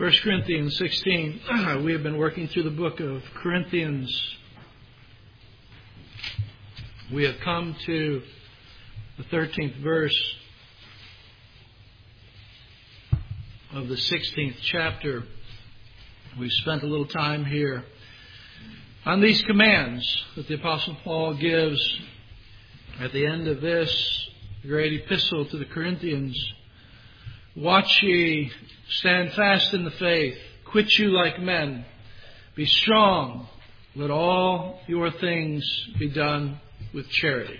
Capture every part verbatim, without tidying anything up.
First Corinthians sixteen. We have been working through the book of Corinthians. We have come to the thirteenth verse of the sixteenth chapter. We've spent a little time here on these commands that the Apostle Paul gives at the end of this great epistle to the Corinthians. Watch ye, stand fast in the faith, quit you like men, be strong, let all your things be done with charity.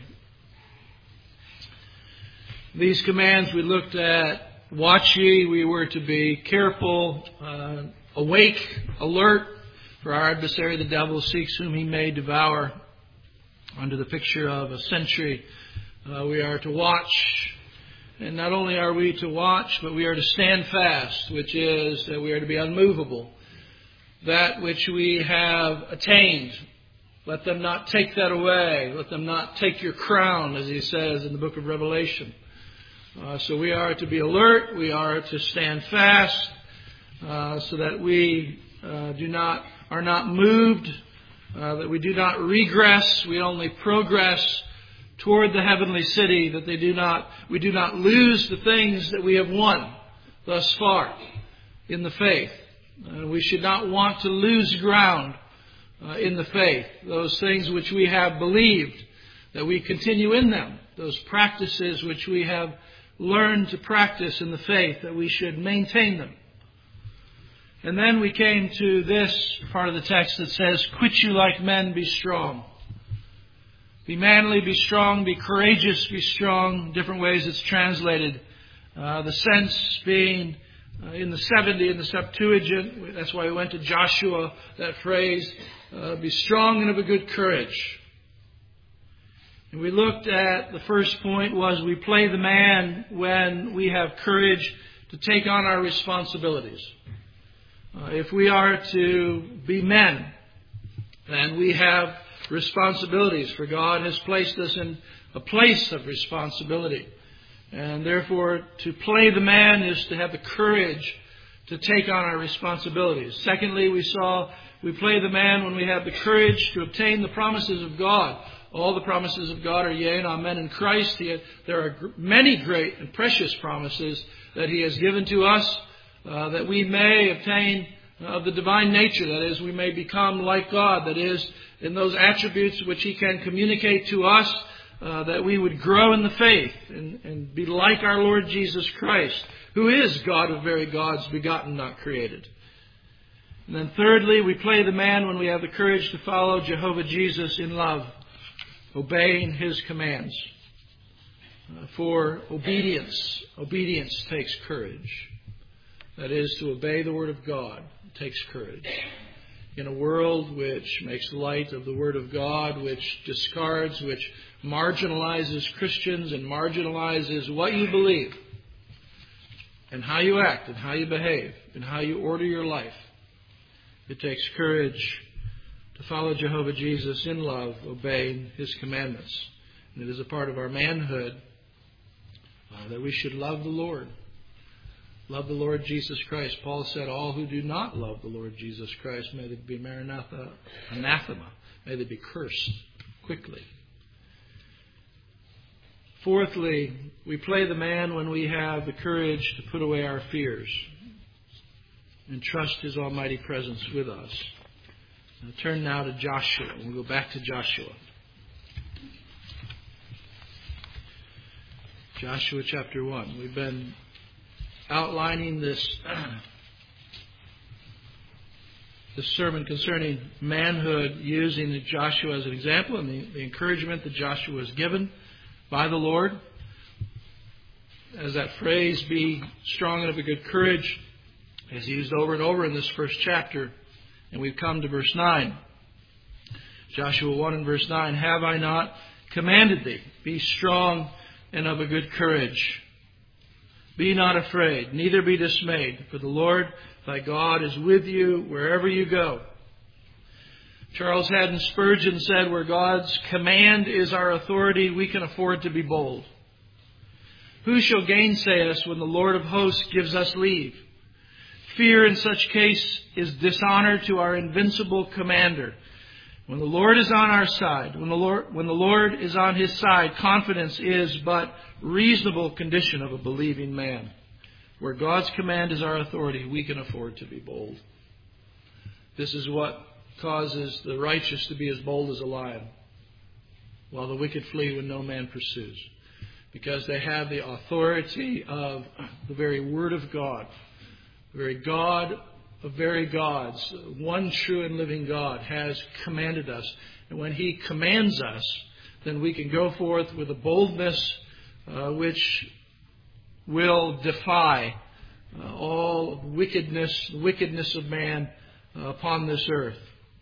These commands we looked at. Watch ye, we were to be careful, uh, awake, alert, for our adversary the devil seeks whom he may devour. Under the picture of a sentry, uh, we are to watch. And not only are we to watch, but we are to stand fast, which is that we are to be unmovable. That which we have attained, let them not take that away. Let them not take your crown, as he says in the book of Revelation. Uh, so we are to be alert. We are to stand fast, uh, so that we uh, do not are not moved, uh, that we do not regress. We only progress toward the heavenly city, that they do not, we do not lose the things that we have won thus far in the faith. Uh, we should not want to lose ground uh, in the faith. Those things which we have believed, that we continue in them. Those practices which we have learned to practice in the faith, that we should maintain them. And then we came to this part of the text that says, quit you like men, be strong. Be manly, be strong, be courageous, be strong. Different ways it's translated. Uh, the sense being uh, in the seventy, in the Septuagint. That's why we went to Joshua, that phrase, uh, be strong and of a good courage. And we looked at, the first point was we play the man when we have courage to take on our responsibilities. Uh, if we are to be men, then we have responsibilities, for God has placed us in a place of responsibility. And therefore, to play the man is to have the courage to take on our responsibilities. Secondly, we saw we play the man when we have the courage to obtain the promises of God. All the promises of God are yea and amen in Christ. He, there are many great and precious promises that He has given to us, uh, that we may obtain of the divine nature, that is, we may become like God, that is, in those attributes which He can communicate to us, uh, that we would grow in the faith and, and be like our Lord Jesus Christ, who is God of very gods, begotten, not created. And then thirdly, we play the man when we have the courage to follow Jehovah Jesus in love, obeying His commands. Uh, for obedience, obedience takes courage. That is, to obey the Word of God takes courage. In a world which makes light of the Word of God, which discards, which marginalizes Christians and marginalizes what you believe and how you act and how you behave and how you order your life, it takes courage to follow Jehovah Jesus in love, obeying His commandments. And it is a part of our manhood uh, that we should love the Lord. Love the Lord Jesus Christ. Paul said, all who do not love the Lord Jesus Christ, may they be maranatha, anathema. May they be cursed quickly. Fourthly, we play the man when we have the courage to put away our fears and trust His almighty presence with us. Now turn now to Joshua. We'll go back to Joshua. Joshua chapter one. We've been outlining this, this sermon concerning manhood, using Joshua as an example and the, the encouragement that Joshua was given by the Lord. As that phrase, be strong and of a good courage, is used over and over in this first chapter. And we've come to verse nine. Joshua one and verse nine. Have I not commanded thee? Be strong and of a good courage. Be not afraid, neither be dismayed, for the Lord thy God is with you wherever you go. Charles Haddon Spurgeon said, where God's command is our authority, we can afford to be bold. Who shall gainsay us when the Lord of hosts gives us leave? Fear in such case is dishonor to our invincible commander. When the Lord is on our side, when the Lord, when the Lord is on his side, confidence is but reasonable condition of a believing man. Where God's command is our authority, we can afford to be bold. This is what causes the righteous to be as bold as a lion, while the wicked flee when no man pursues. Because they have the authority of the very Word of God. The very God of very gods, one true and living God, has commanded us. And when He commands us, then we can go forth with a boldness uh, which will defy uh, all wickedness, the wickedness of man uh, upon this earth.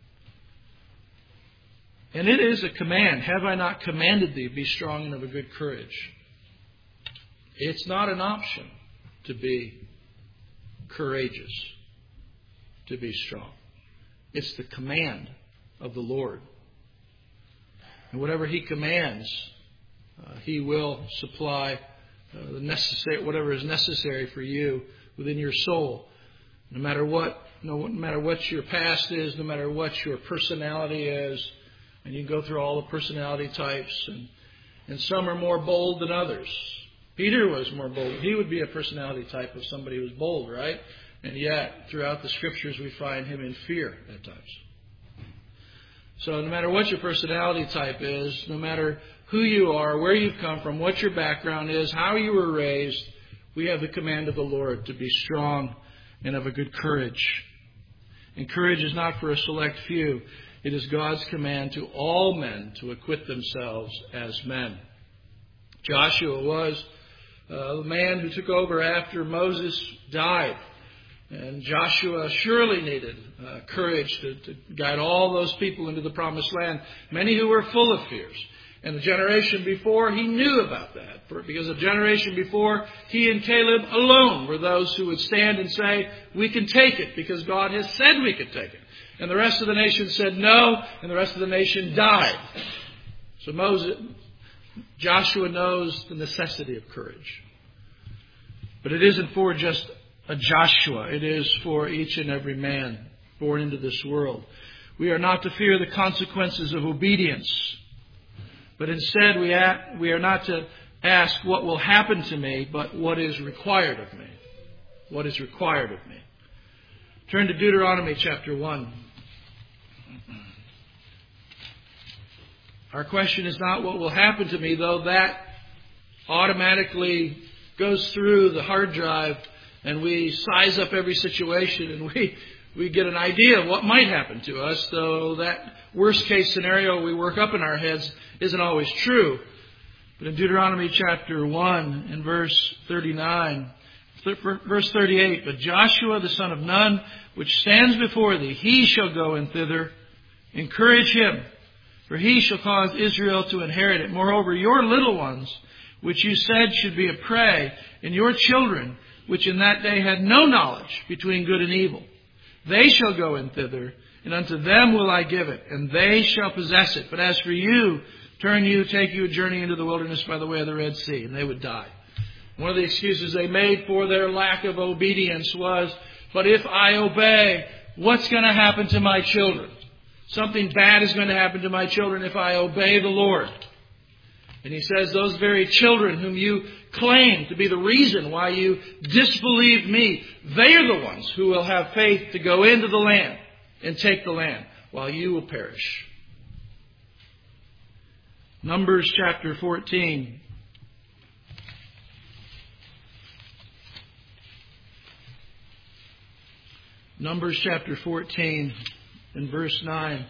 And it is a command. Have I not commanded thee, be strong and of a good courage? It's not an option to be courageous, to be strong. It's the command of the Lord. And whatever He commands, uh, He will supply uh, the necessary, whatever is necessary for you within your soul. No matter what, no matter what your past is, no matter what your personality is, and you go through all the personality types, and, and some are more bold than others. Peter was more bold. He would be a personality type of somebody who was bold, right? And yet, throughout the Scriptures, we find him in fear at times. So no matter what your personality type is, no matter who you are, where you've come from, what your background is, how you were raised, we have the command of the Lord to be strong and of a good courage. And courage is not for a select few. It is God's command to all men to acquit themselves as men. Joshua was uh, the man who took over after Moses died. And Joshua surely needed uh, courage to, to guide all those people into the promised land, many who were full of fears. And the generation before, he knew about that. For, because the generation before, he and Caleb alone were those who would stand and say, we can take it because God has said we could take it. And the rest of the nation said no, and the rest of the nation died. So Moses, Joshua knows the necessity of courage. But it isn't for just a Joshua. It is for each and every man born into this world. We are not to fear the consequences of obedience. But instead we act, we are not to ask what will happen to me, but what is required of me. What is required of me. Turn to Deuteronomy chapter one. Our question is not what will happen to me, though that automatically goes through the hard drive and we size up every situation and we, we get an idea of what might happen to us, though that worst case scenario we work up in our heads isn't always true. But in Deuteronomy chapter one and verse thirty-nine, verse thirty-eight, but Joshua the son of Nun, which stands before thee, he shall go in thither. Encourage him, for he shall cause Israel to inherit it. Moreover, your little ones, which you said should be a prey, and your children, which in that day had no knowledge between good and evil, they shall go in thither, and unto them will I give it, and they shall possess it. But as for you, turn you, take you a journey into the wilderness by the way of the Red Sea, and they would die. One of the excuses they made for their lack of obedience was, but if I obey, what's going to happen to my children? Something bad is going to happen to my children if I obey the Lord. And he says, those very children whom you claim to be the reason why you disbelieved me, they are the ones who will have faith to go into the land and take the land, while you will perish. Numbers chapter fourteen. Numbers chapter fourteen and verse nine.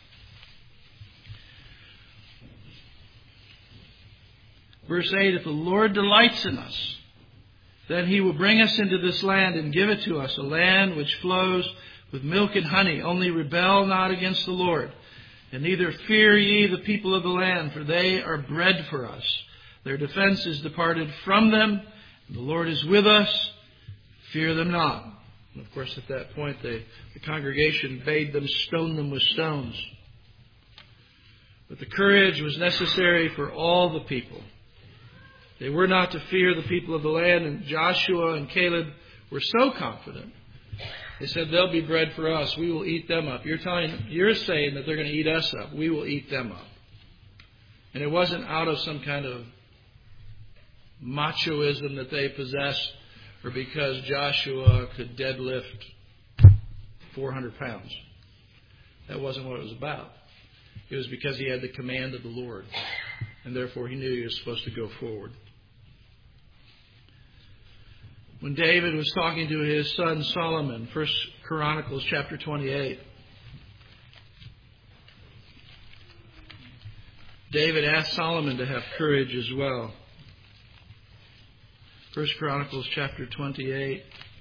Verse eight, if the Lord delights in us, then He will bring us into this land and give it to us, a land which flows with milk and honey. Only rebel not against the Lord, and neither fear ye the people of the land, for they are bread for us. Their defense is departed from them, and the Lord is with us. Fear them not. And of course, at that point, they, the congregation bade them stone them with stones. But the courage was necessary for all the people. They were not to fear the people of the land, and Joshua and Caleb were so confident They said, they'll be bread for us. We will eat them up. You're telling, you're saying that they're going to eat us up. We will eat them up. And it wasn't out of some kind of machoism that they possessed, or because Joshua could deadlift four hundred pounds. That wasn't what it was about. It was because he had the command of the Lord, and therefore he knew he was supposed to go forward. When David was talking to his son Solomon, First Chronicles chapter twenty-eight, David asked Solomon to have courage as well. First Chronicles chapter twenty-eight.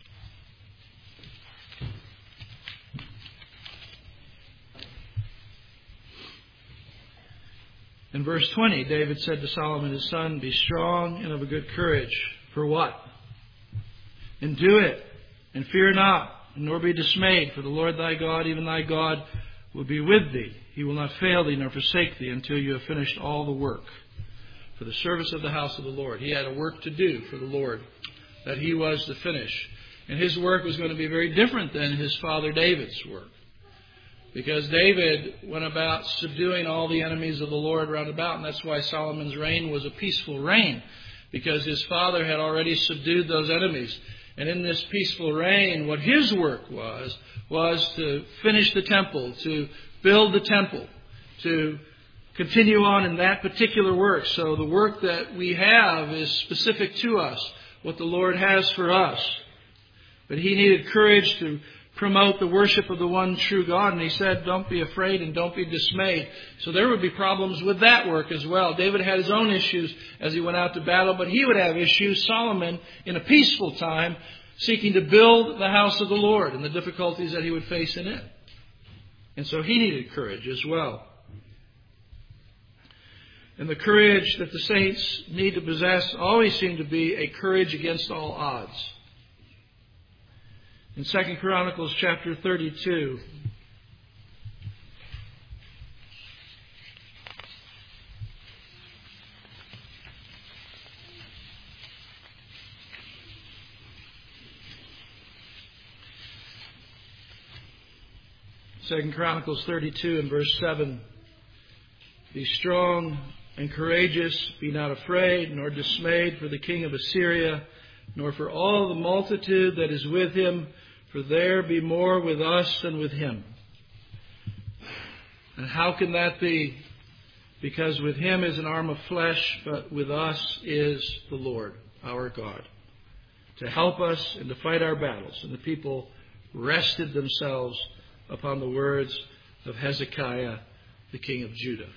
In verse twenty, David said to Solomon his son, "Be strong and of a good courage." For what? "And do it, and fear not, nor be dismayed, for the Lord thy God, even thy God, will be with thee. He will not fail thee nor forsake thee until you have finished all the work for the service of the house of the Lord." He had a work to do for the Lord that he was to finish. And his work was going to be very different than his father David's work. Because David went about subduing all the enemies of the Lord round about, and that's why Solomon's reign was a peaceful reign, because his father had already subdued those enemies. And in this peaceful reign, what his work was, was to finish the temple, to build the temple, to continue on in that particular work. So the work that we have is specific to us, what the Lord has for us. But he needed courage to promote the worship of the one true God. And he said, don't be afraid and don't be dismayed. So there would be problems with that work as well. David had his own issues as he went out to battle, but he would have issues, Solomon, in a peaceful time, seeking to build the house of the Lord and the difficulties that he would face in it. And so he needed courage as well. And the courage that the saints need to possess always seemed to be a courage against all odds. In Second Chronicles chapter thirty-two, Second Chronicles thirty-two and verse seven, "Be strong and courageous, be not afraid nor dismayed for the king of Assyria, nor for all the multitude that is with him, for there be more with us than with him." And how can that be? Because with him is an arm of flesh, but with us is the Lord, our God, to help us and to fight our battles. And the people rested themselves upon the words of Hezekiah, the king of Judah.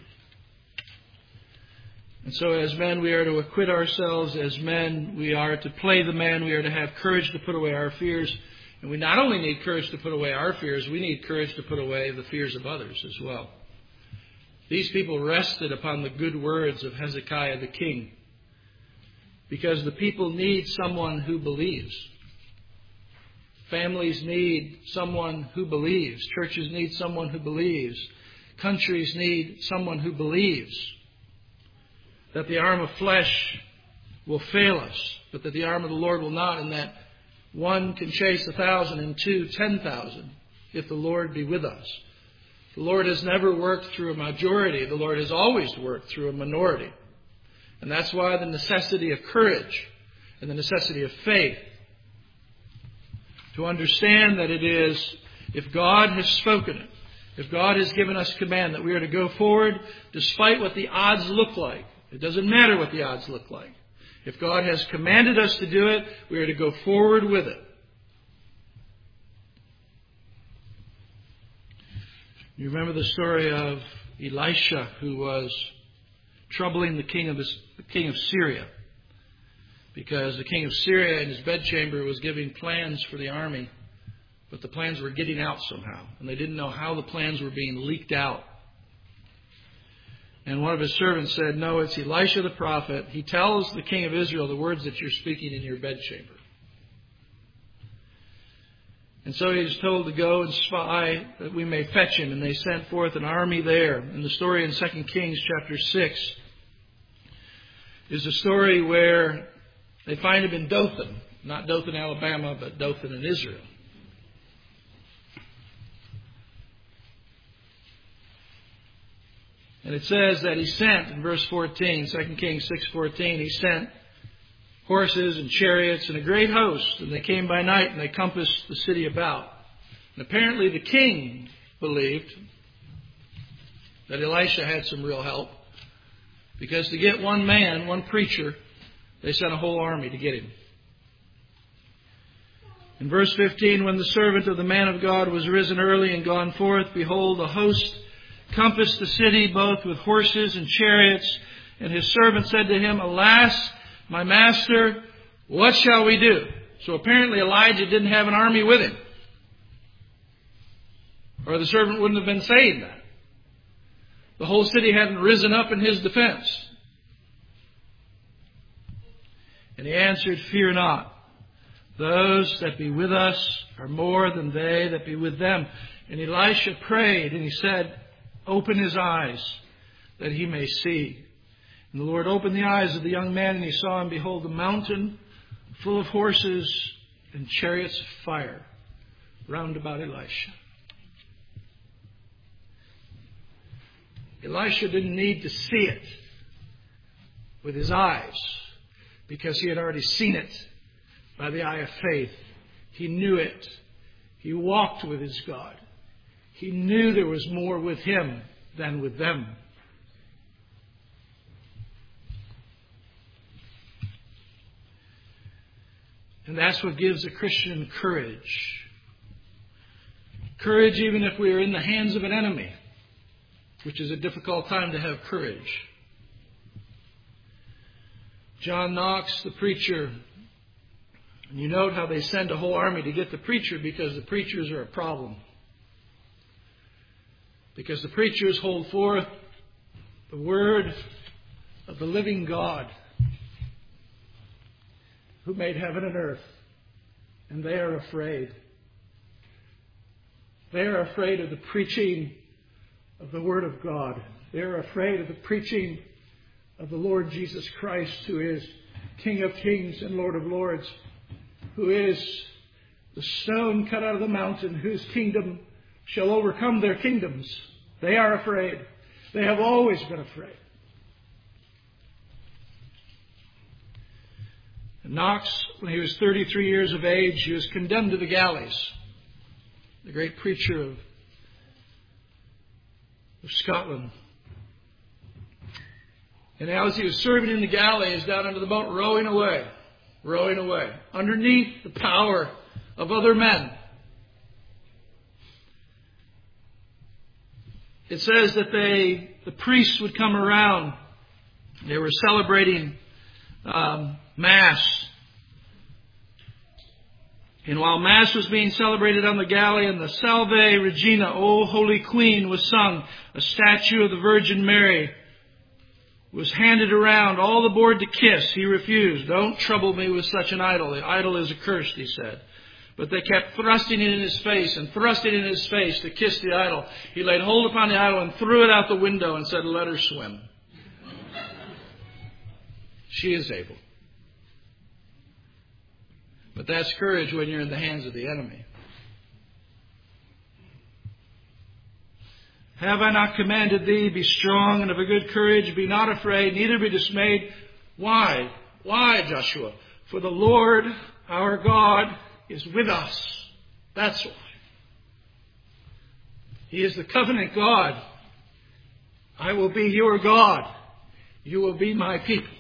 And so as men, we are to acquit ourselves. As men, we are to play the man. We are to have courage to put away our fears. And we not only need courage to put away our fears, we need courage to put away the fears of others as well. These people rested upon the good words of Hezekiah the king, because the people need someone who believes. Families need someone who believes. Churches need someone who believes. Countries need someone who believes that the arm of flesh will fail us, but that the arm of the Lord will not, and that one can chase a thousand and two, ten thousand, if the Lord be with us. The Lord has never worked through a majority. The Lord has always worked through a minority. And that's why the necessity of courage and the necessity of faith, to understand that it is, if God has spoken it, if God has given us command that we are to go forward despite what the odds look like. It doesn't matter what the odds look like. If God has commanded us to do it, we are to go forward with it. You remember the story of Elisha, who was troubling the king of the king of Syria, because the king of Syria in his bedchamber was giving plans for the army, but the plans were getting out somehow, and they didn't know how the plans were being leaked out. And one of his servants said, "No, it's Elisha the prophet. He tells the king of Israel the words that you're speaking in your bedchamber." And so he was told to go and spy that we may fetch him. And they sent forth an army there. And the story in Second Kings chapter six is a story where they find him in Dothan. Not Dothan, Alabama, but Dothan in Israel. And it says that he sent, in verse fourteen, Second Kings six fourteen, he sent horses and chariots and a great host. And they came by night and they compassed the city about. And apparently the king believed that Elisha had some real help. Because to get one man, one preacher, they sent a whole army to get him. In verse fifteen, when the servant of the man of God was risen early and gone forth, behold, a host compassed the city both with horses and chariots. And his servant said to him, Alas, my master, what shall we do? So apparently Elijah didn't have an army with him. Or the servant wouldn't have been saying that. The whole city hadn't risen up in his defense. And he answered, Fear not. Those that be with us are more than they that be with them. And Elisha prayed, and he said, Open his eyes, that he may see. And the Lord opened the eyes of the young man, and he saw, and behold, the mountain full of horses and chariots of fire round about Elisha. Elisha didn't need to see it with his eyes, because he had already seen it by the eye of faith. He knew it. He walked with his God. He knew there was more with him than with them. And that's what gives a Christian courage. Courage even if we are in the hands of an enemy, which is a difficult time to have courage. John Knox, the preacher, and you note how they send a whole army to get the preacher, because the preachers are a problem. Because the preachers hold forth the word of the living God who made heaven and earth. And they are afraid. They are afraid of the preaching of the Word of God. They are afraid of the preaching of the Lord Jesus Christ, who is King of kings and Lord of lords, who is the stone cut out of the mountain, whose kingdom shall overcome their kingdoms. They are afraid. They have always been afraid. And Knox, when he was thirty-three years of age, he was condemned to the galleys. The great preacher of, of Scotland. And as he was serving in the galleys down under the boat, rowing away, rowing away, underneath the power of other men, it says that they, the priests would come around. They were celebrating um, Mass. And while Mass was being celebrated on the galley and the Salve Regina, O Holy Queen, was sung, a statue of the Virgin Mary was handed around, all aboard to kiss. He refused. Don't trouble me with such an idol. The idol is accursed, he said. But they kept thrusting it in his face and thrusting it in his face to kiss the idol. He laid hold upon the idol and threw it out the window and said, let her swim. She is able. But that's courage when you're in the hands of the enemy. Have I not commanded thee, be strong and of a good courage, be not afraid, neither be dismayed. Why? Why, Joshua? For the Lord our God is with us. That's why. He is the covenant God. I will be your God. You will be my people.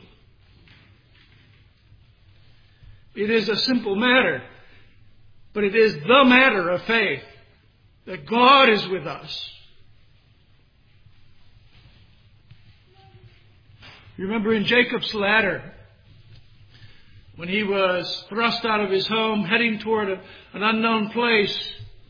It is a simple matter, but it is the matter of faith that God is with us. You remember in Jacob's ladder, when he was thrust out of his home, heading toward a, an unknown place,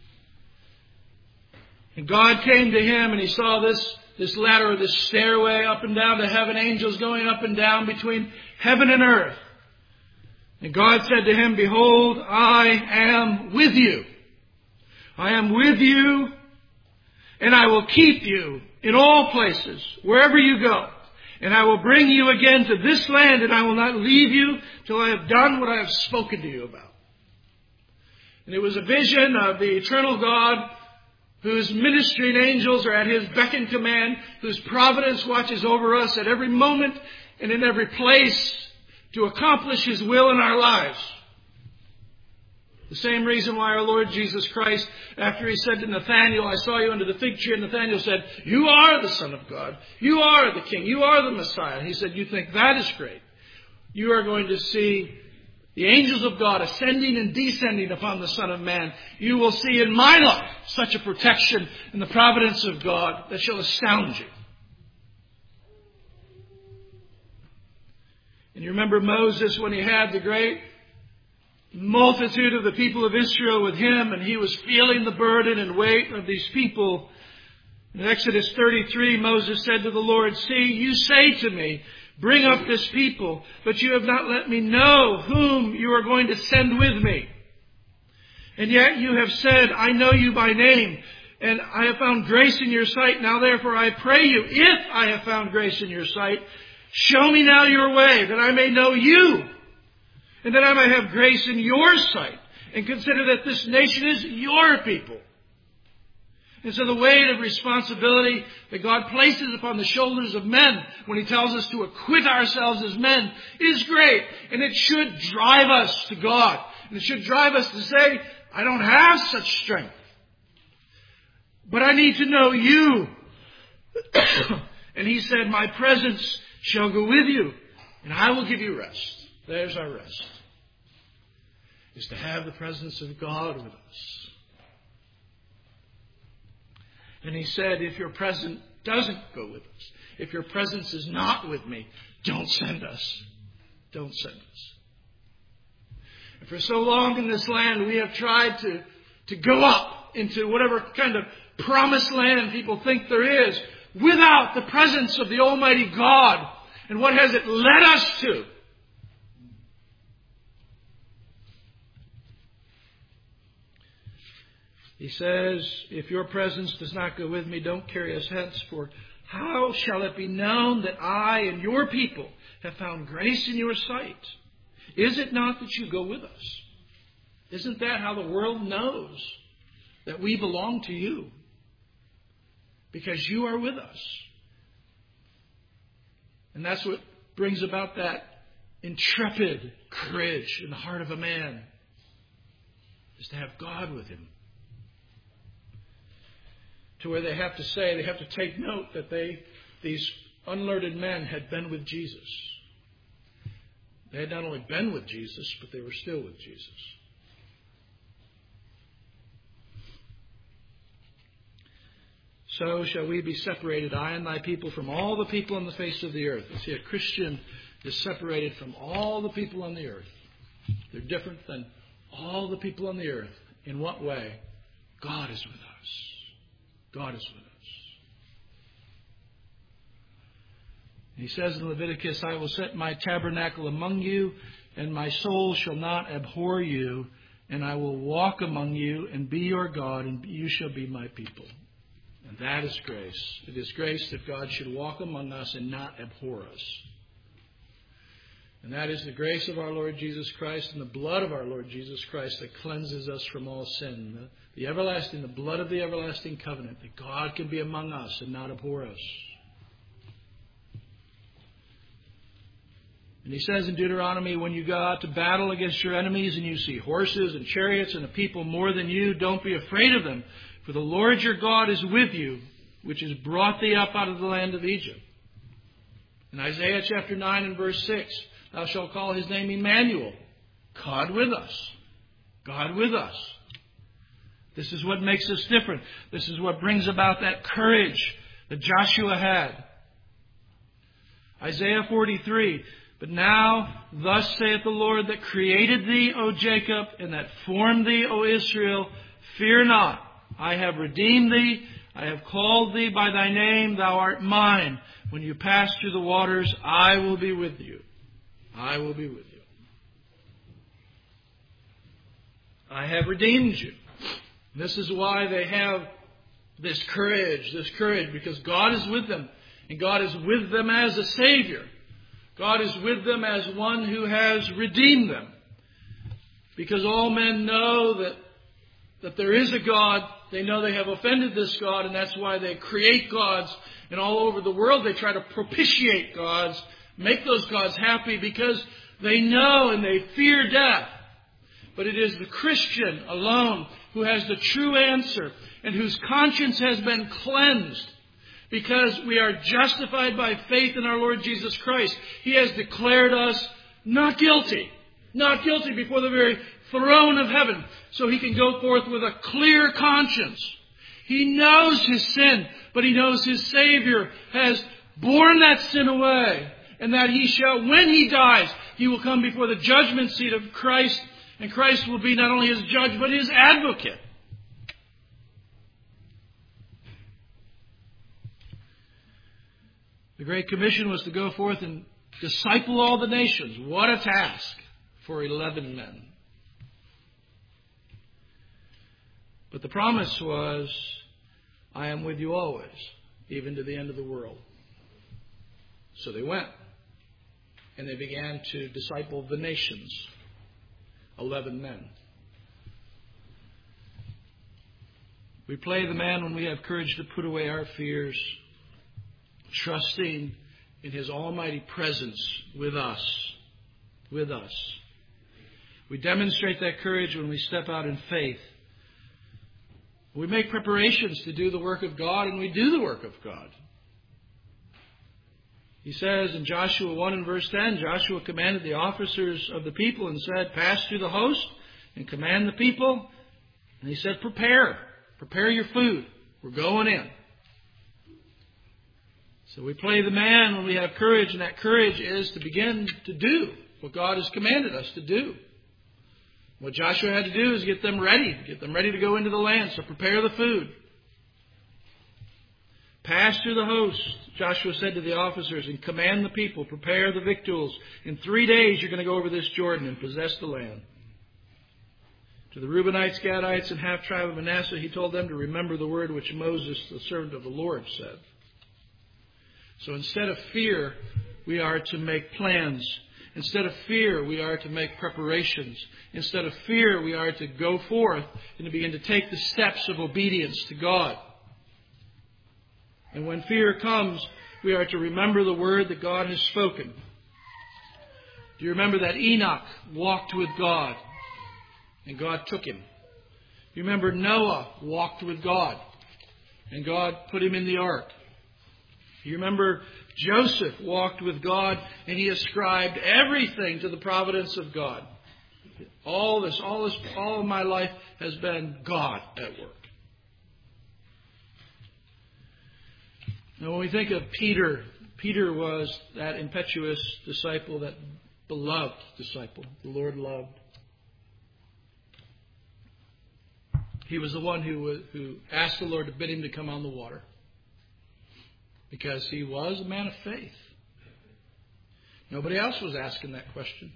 and God came to him and he saw this, this ladder, this stairway up and down to heaven, angels going up and down between heaven and earth. And God said to him, behold, I am with you. I am with you, and I will keep you in all places, wherever you go. And I will bring you again to this land, and I will not leave you till I have done what I have spoken to you about. And it was a vision of the eternal God whose ministering angels are at His beck and command, whose providence watches over us at every moment and in every place to accomplish His will in our lives. The same reason why our Lord Jesus Christ, after He said to Nathanael, I saw you under the fig tree, and Nathanael said, you are the Son of God. You are the King. You are the Messiah. He said, you think that is great. You are going to see the angels of God ascending and descending upon the Son of Man. You will see in my life such a protection in the providence of God that shall astound you. And you remember Moses when he had the great multitude of the people of Israel with him, and he was feeling the burden and weight of these people. In Exodus thirty-three, Moses said to the Lord, see, you say to me, bring up this people, but you have not let me know whom you are going to send with me. And yet you have said, I know you by name, and I have found grace in your sight. Now therefore I pray you, if I have found grace in your sight, show me now your way, that I may know you, and that I may have grace in your sight, and consider that this nation is your people. And so the weight of responsibility that God places upon the shoulders of men when He tells us to acquit ourselves as men is great. And it should drive us to God. And it should drive us to say, I don't have such strength, but I need to know you. And He said, my presence shall go with you, and I will give you rest. There's our rest. Is to have the presence of God with us. And He said, if your presence doesn't go with us, if your presence is not with me, don't send us. Don't send us. And for so long in this land, we have tried to, to go up into whatever kind of promised land people think there is without the presence of the Almighty God. And what has it led us to? He says, if your presence does not go with me, don't carry us hence. For how shall it be known that I and your people have found grace in your sight? Is it not that you go with us? Isn't that how the world knows that we belong to you? Because you are with us. And that's what brings about that intrepid courage in the heart of a man, is to have God with him. To where they have to say, they have to take note that they, these unlearned men had been with Jesus. They had not only been with Jesus, but they were still with Jesus. So shall we be separated, I and thy people, from all the people on the face of the earth. You see, a Christian is separated from all the people on the earth. They're different than all the people on the earth. In what way? God is with us. God is with us. He says in Leviticus, I will set my tabernacle among you, and my soul shall not abhor you, and I will walk among you and be your God, and you shall be my people. And that is grace. It is grace that God should walk among us and not abhor us. And that is the grace of our Lord Jesus Christ and the blood of our Lord Jesus Christ that cleanses us from all sin. The, the everlasting, the blood of the everlasting covenant, that God can be among us and not abhor us. And He says in Deuteronomy, when you go out to battle against your enemies and you see horses and chariots and a people more than you, don't be afraid of them. For the Lord your God is with you, which has brought thee up out of the land of Egypt. In Isaiah chapter nine and verse six, thou shalt call His name Emmanuel, God with us. God with us. This is what makes us different. This is what brings about that courage that Joshua had. Isaiah forty-three, but now thus saith the Lord that created thee, O Jacob, and that formed thee, O Israel, fear not. I have redeemed thee. I have called thee by thy name. Thou art mine. When you pass through the waters, I will be with you. I will be with you. I have redeemed you. This is why they have this courage, this courage, because God is with them. And God is with them as a Savior. God is with them as one who has redeemed them. Because all men know that that there is a God. They know they have offended this God, and that's why they create gods. And all over the world they try to propitiate gods, make those gods happy because they know and they fear death. But it is the Christian alone who has the true answer and whose conscience has been cleansed because we are justified by faith in our Lord Jesus Christ. He has declared us not guilty. Not guilty before the very throne of heaven. So he can go forth with a clear conscience. He knows his sin, but he knows his Savior has borne that sin away. And that he shall, when he dies, he will come before the judgment seat of Christ. And Christ will be not only his judge, but his advocate. The Great Commission was to go forth and disciple all the nations. What a task for eleven men. But the promise was, I am with you always, even to the end of the world. So they went. And they began to disciple the nations. Eleven men. We play the man when we have courage to put away our fears, trusting in his almighty presence with us. With us. We demonstrate that courage when we step out in faith. We make preparations to do the work of God, and we do the work of God. He says in Joshua one and verse ten, Joshua commanded the officers of the people and said, pass through the host and command the people. And he said, prepare. Prepare your food. We're going in. So we play the man when we have courage, and that courage is to begin to do what God has commanded us to do. What Joshua had to do is get them ready, get them ready to go into the land, so prepare the food. Pass through the host, Joshua said to the officers, and command the people, prepare the victuals. In three days you're going to go over this Jordan and possess the land. To the Reubenites, Gadites, and half-tribe of Manasseh, he told them to remember the word which Moses, the servant of the Lord, said. So instead of fear, we are to make plans. Instead of fear, we are to make preparations. Instead of fear, we are to go forth and to begin to take the steps of obedience to God. And when fear comes, we are to remember the word that God has spoken. Do you remember that Enoch walked with God and God took him? You remember Noah walked with God and God put him in the ark. You remember Joseph walked with God and he ascribed everything to the providence of God. All this, all this, all of my life has been God at work. Now when we think of Peter, Peter was that impetuous disciple, that beloved disciple the Lord loved. He was the one who, who asked the Lord to bid him to come on the water. Because he was a man of faith. Nobody else was asking that question.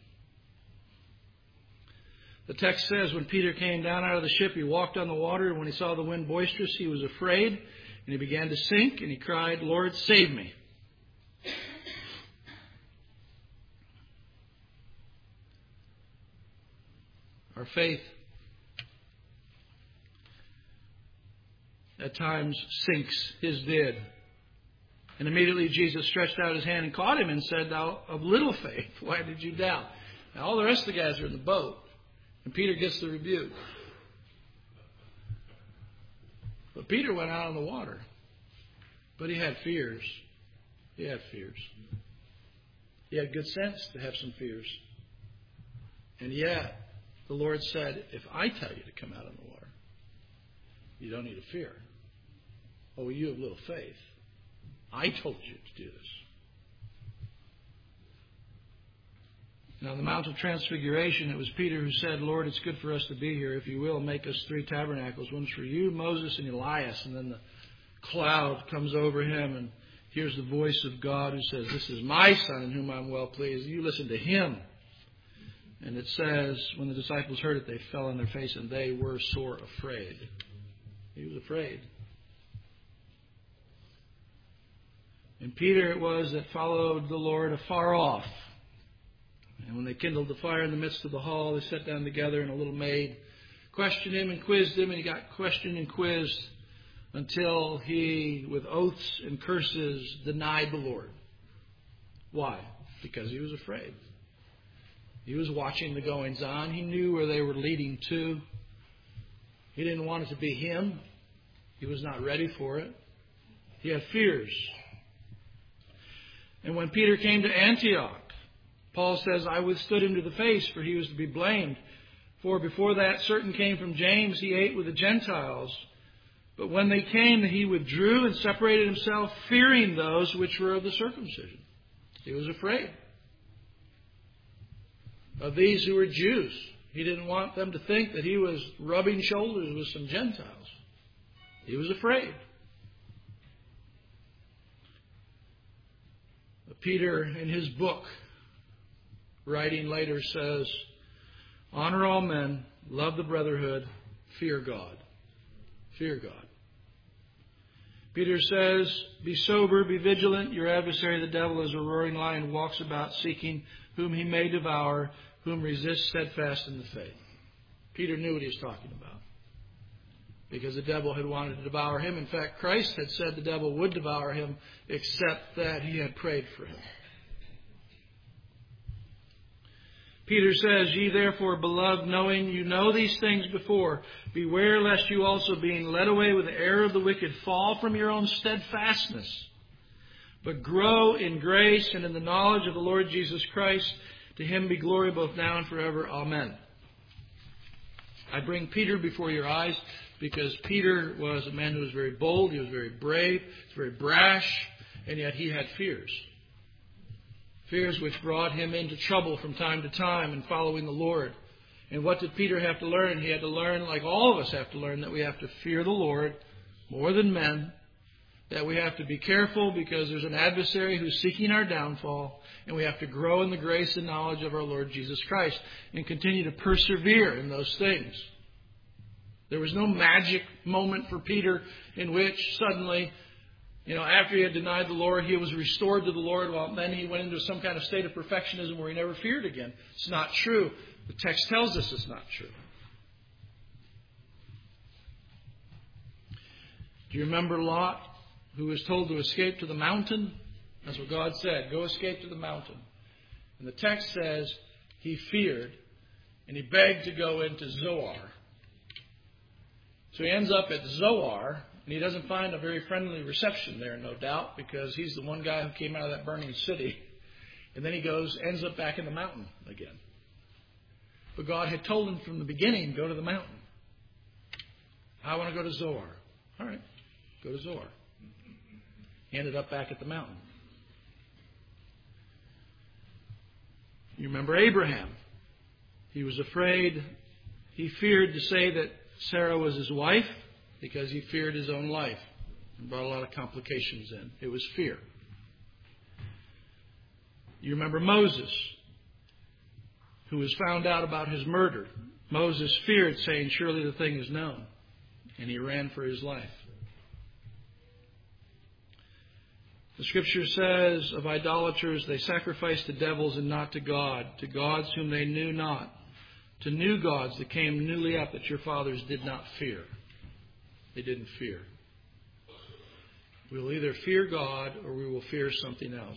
The text says when Peter came down out of the ship, he walked on the water, and when he saw the wind boisterous, he was afraid, and he began to sink, and he cried, Lord, save me. Our faith at times sinks. His did. And immediately Jesus stretched out his hand and caught him and said, thou of little faith, why did you doubt? Now all the rest of the guys are in the boat. And Peter gets the rebuke. But Peter went out on the water. But he had fears. He had fears. He had good sense to have some fears. And yet, the Lord said, if I tell you to come out on the water, you don't need to fear. Oh, you have little faith. I told you to do this. Now, on the Mount of Transfiguration, it was Peter who said, Lord, it's good for us to be here. If you will, make us three tabernacles. One's for you, Moses, and Elias. And then the cloud comes over him, and here's the voice of God who says, this is my Son in whom I'm well pleased. You listen to him. And it says, when the disciples heard it, they fell on their face, and they were sore afraid. He was afraid. And Peter it was that followed the Lord afar off. And when they kindled the fire in the midst of the hall, they sat down together, and a little maid questioned him and quizzed him, and he got questioned and quizzed until he, with oaths and curses, denied the Lord. Why? Because he was afraid. He was watching the goings on. He knew where they were leading to. He didn't want it to be him. He was not ready for it. He had fears. And when Peter came to Antioch, Paul says, I withstood him to the face, for he was to be blamed. For before that, certain came from James, he ate with the Gentiles. But when they came, he withdrew and separated himself, fearing those which were of the circumcision. He was afraid of these who were Jews. He didn't want them to think that he was rubbing shoulders with some Gentiles. He was afraid. Peter, in his book, writing later, says, honor all men, love the brotherhood, fear God. Fear God. Peter says, be sober, be vigilant. Your adversary, the devil, as a roaring lion, walks about seeking whom he may devour, whom resist steadfast in the faith. Peter knew what he was talking about, because the devil had wanted to devour him. In fact, Christ had said the devil would devour him, except that he had prayed for him. Peter says, ye therefore, beloved, knowing you know these things before, beware lest you also, being led away with the error of the wicked, fall from your own steadfastness, but grow in grace and in the knowledge of the Lord Jesus Christ. To him be glory both now and forever. Amen. I bring Peter before your eyes because Peter was a man who was very bold, he was very brave, he was very brash, and yet he had fears. Fears which brought him into trouble from time to time in following the Lord. And what did Peter have to learn? He had to learn, like all of us have to learn, that we have to fear the Lord more than men. That we have to be careful because there's an adversary who's seeking our downfall. And we have to grow in the grace and knowledge of our Lord Jesus Christ and continue to persevere in those things. There was no magic moment for Peter in which suddenly, you know, after he had denied the Lord, he was restored to the Lord. Well, then he went into some kind of state of perfectionism where he never feared again. It's not true. The text tells us it's not true. Do you remember Lot, who was told to escape to the mountain? That's what God said. Go escape to the mountain. And the text says he feared and he begged to go into Zoar. So he ends up at Zoar, and he doesn't find a very friendly reception there, no doubt, because he's the one guy who came out of that burning city. And then he goes, ends up back in the mountain again. But God had told him from the beginning, go to the mountain. I want to go to Zoar. All right, go to Zoar. He ended up back at the mountain. You remember Abraham. He was afraid. He feared to say that Sarah was his wife because he feared his own life. It brought a lot of complications in. It was fear. You remember Moses, who was found out about his murder. Moses feared, saying, surely the thing is known. And he ran for his life. The Scripture says of idolaters, they sacrificed to devils and not to God, to gods whom they knew not, to new gods that came newly up that your fathers did not fear. They didn't fear. We will either fear God or we will fear something else.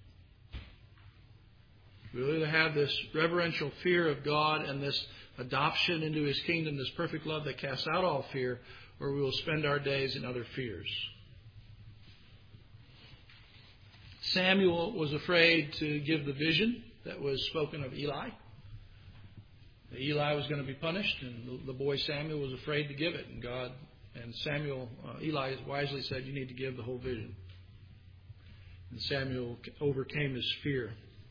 We will either have this reverential fear of God and this adoption into His kingdom, this perfect love that casts out all fear, or we will spend our days in other fears. Samuel was afraid to give the vision that was spoken of Eli. Eli was going to be punished, and the boy Samuel was afraid to give it. And God and Samuel, uh, Eli wisely said, you need to give the whole vision. And Samuel overcame his fear.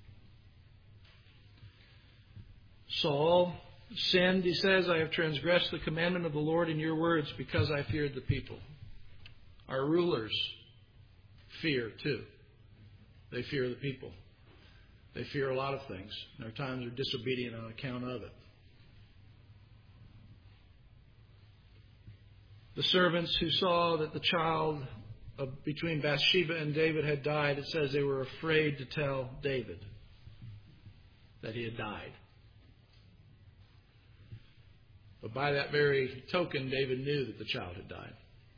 Saul sinned, he says, I have transgressed the commandment of the Lord in your words because I feared the people. Our rulers fear too. They fear the people. They fear a lot of things. There are times they're disobedient on account of it. The servants who saw that the child of, between Bathsheba and David had died, it says they were afraid to tell David that he had died. But by that very token, David knew that the child had died.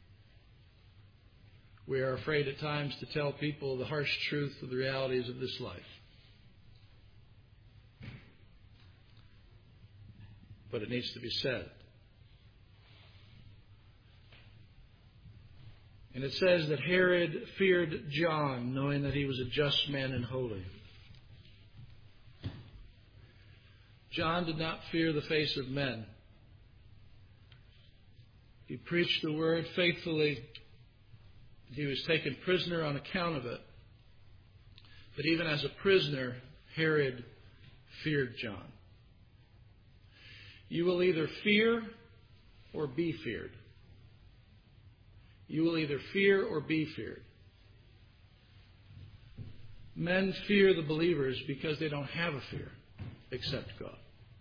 We are afraid at times to tell people the harsh truth of the realities of this life. But it needs to be said. And it says that Herod feared John, knowing that he was a just man and holy. John did not fear the face of men. He preached the word faithfully. He was taken prisoner on account of it. But even as a prisoner, Herod feared John. You will either fear or be feared. You will either fear or be feared. Men fear the believers because they don't have a fear except God.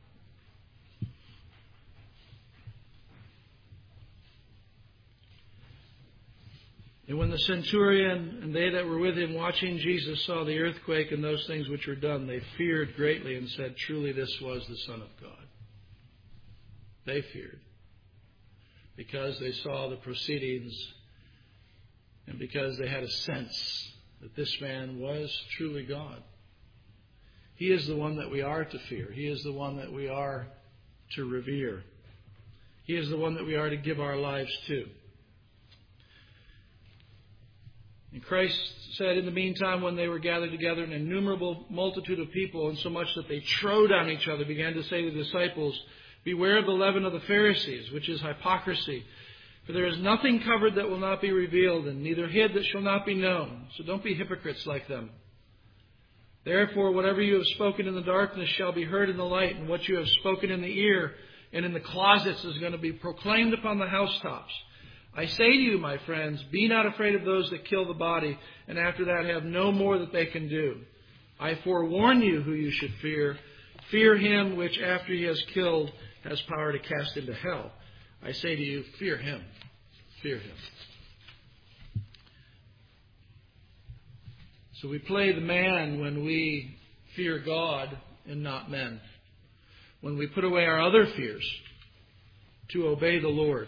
And when the centurion and they that were with him watching Jesus saw the earthquake and those things which were done, they feared greatly and said, truly this was the Son of God. They feared because they saw the proceedings and because they had a sense that this man was truly God. He is the one that we are to fear. He is the one that we are to revere. He is the one that we are to give our lives to. And Christ said, in the meantime, when they were gathered together, an innumerable multitude of people, and so much that they trode on each other, began to say to the disciples, beware of the leaven of the Pharisees, which is hypocrisy. For there is nothing covered that will not be revealed, and neither hid that shall not be known. So don't be hypocrites like them. Therefore, whatever you have spoken in the darkness shall be heard in the light, and what you have spoken in the ear and in the closets is going to be proclaimed upon the housetops. I say to you, my friends, be not afraid of those that kill the body, and after that have no more that they can do. I forewarn you who you should fear. Fear him which after he has killed has power to cast into hell. I say to you, fear him. Fear him. So we play the man when we fear God and not men. When we put away our other fears to obey the Lord.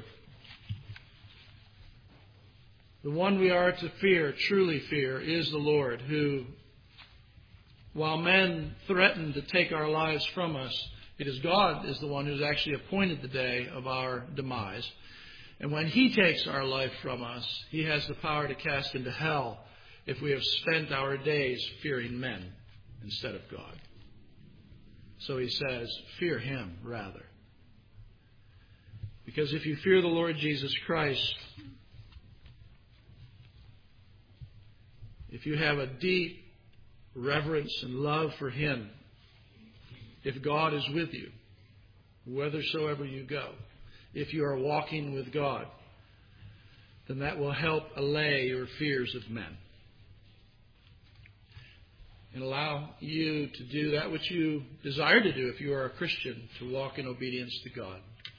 The one we are to fear, truly fear, is the Lord, who, while men threaten to take our lives from us, it is God is the one who's actually appointed the day of our demise. And when He takes our life from us, He has the power to cast into hell if we have spent our days fearing men instead of God. So He says, fear Him rather. Because if you fear the Lord Jesus Christ, if you have a deep reverence and love for Him, if God is with you, whithersoever you go, if you are walking with God, then that will help allay your fears of men. And allow you to do that which you desire to do if you are a Christian, to walk in obedience to God.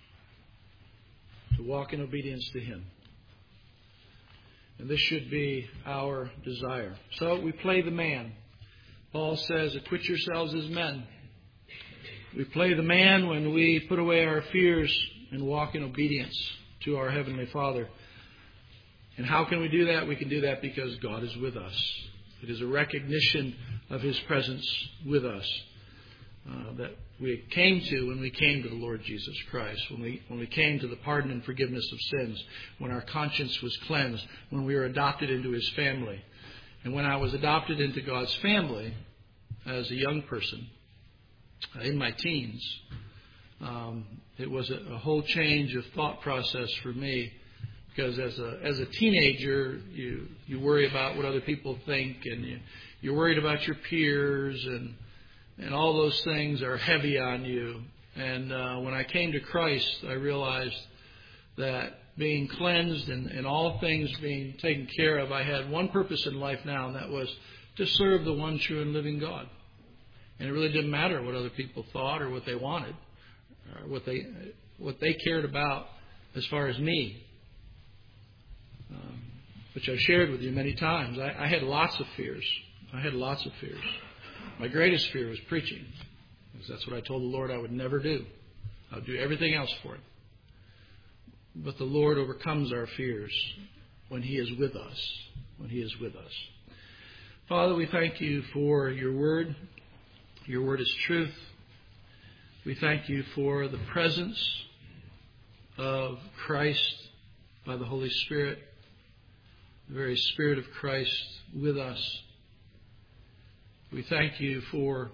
To walk in obedience to Him. And this should be our desire. So we play the man. Paul says, acquit yourselves as men. We play the man when we put away our fears and walk in obedience to our Heavenly Father. And how can we do that? We can do that because God is with us. It is a recognition of His presence with us uh, that we came to when we came to the Lord Jesus Christ, when we when we came to the pardon and forgiveness of sins, when our conscience was cleansed, when we were adopted into His family. And when I was adopted into God's family as a young person, uh, in my teens, um, it was a, a whole change of thought process for me. Because as a as a teenager, you you worry about what other people think, and you, you're worried about your peers, and and all those things are heavy on you. And uh, when I came to Christ, I realized that being cleansed and, and all things being taken care of, I had one purpose in life now, and that was to serve the one true and living God. And it really didn't matter what other people thought or what they wanted, or what they what they cared about as far as me. Um, which I've shared with you many times. I, I had lots of fears. I had lots of fears. My greatest fear was preaching. Because that's what I told the Lord I would never do. I'll do everything else for him. But the Lord overcomes our fears when he is with us, when he is with us. Father, we thank you for your word. Your word is truth. We thank you for the presence of Christ by the Holy Spirit, the very Spirit of Christ with us. We thank you for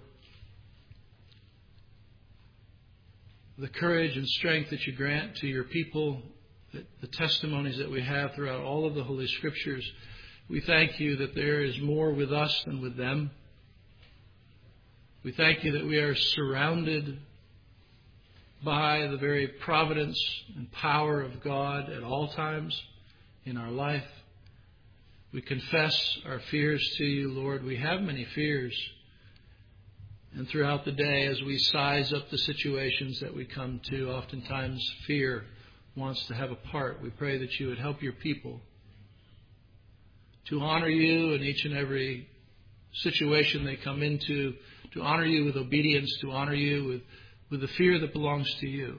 the courage and strength that you grant to your people, the testimonies that we have throughout all of the Holy Scriptures. We thank you that there is more with us than with them. We thank you that we are surrounded by the very providence and power of God at all times in our life. We confess our fears to you, Lord. We have many fears. And throughout the day, as we size up the situations that we come to, oftentimes fear wants to have a part. We pray that you would help your people to honor you in each and every situation they come into, to honor you with obedience, to honor you with, with the fear that belongs to you.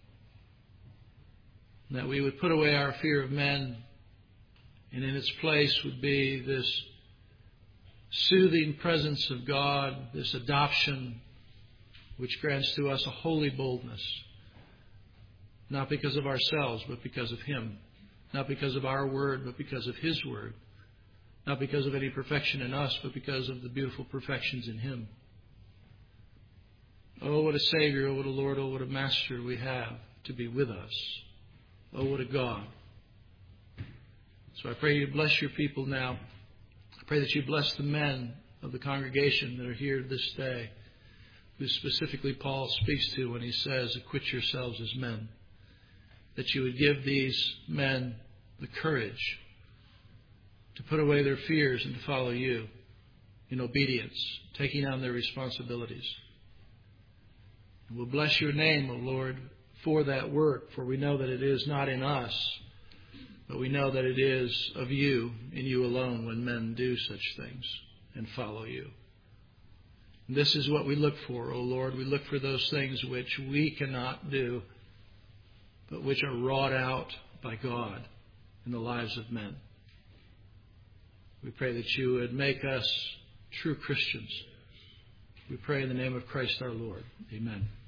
And that we would put away our fear of men, and in its place would be this soothing presence of God, this adoption which grants to us a holy boldness, not because of ourselves, but because of him. Not because of our word, but because of his word. Not because of any perfection in us, but because of the beautiful perfections in him. Oh, what a Savior, oh, what a Lord, oh, what a Master we have to be with us. Oh, what a God. So I pray you bless your people now. I pray that you bless the men of the congregation that are here this day, who specifically Paul speaks to when he says, acquit yourselves as men. That you would give these men the courage to put away their fears and to follow you in obedience, taking on their responsibilities. And we'll bless your name, O Lord, for that work, for we know that it is not in us, but we know that it is of you, in you alone, when men do such things and follow you. And this is what we look for, O Lord. We look for those things which we cannot do, but which are wrought out by God in the lives of men. We pray that you would make us true Christians. We pray in the name of Christ our Lord. Amen.